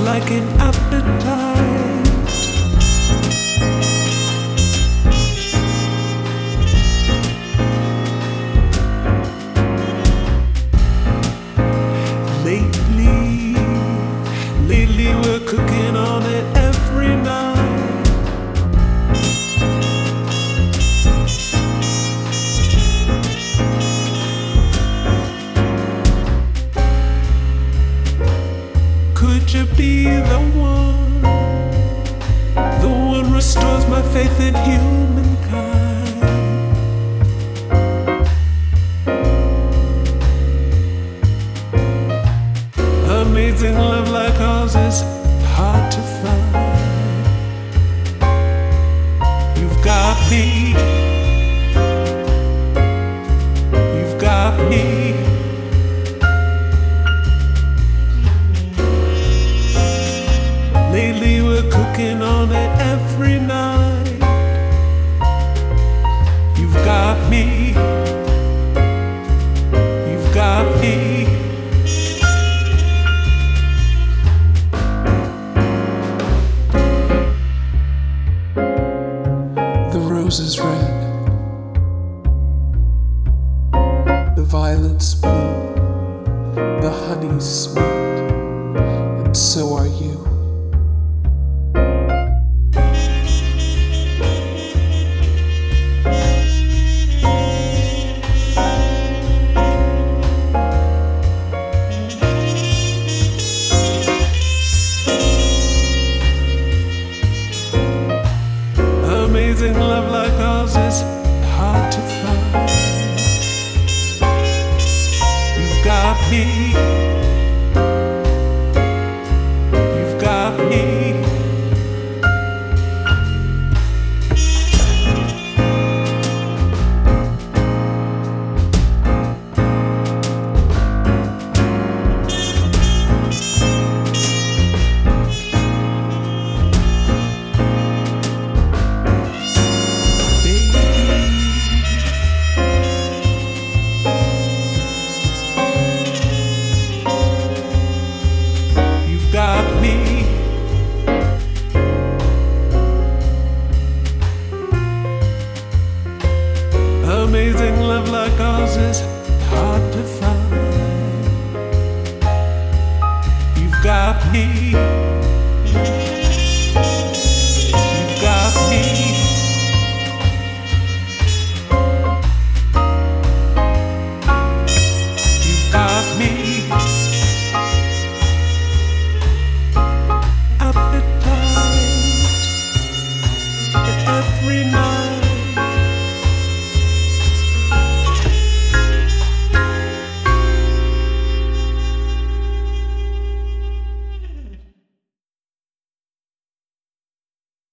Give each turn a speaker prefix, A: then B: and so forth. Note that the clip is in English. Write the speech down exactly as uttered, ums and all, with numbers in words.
A: like an appetite. Lately, lately we're cooking on it every night. Could you be the one? The one restores my faith in humankind. Amazing love like ours is hard to find. You've got me. You've got me. Lately we're cooking on it every night. You've got me. You've got me. The rose is red, the violet's blue, the honey's sweet, and so are you. Amazing love like ours is hard to find. You've got me. You've got me. Got me. Amazing love like ours is hard to find. You've got me.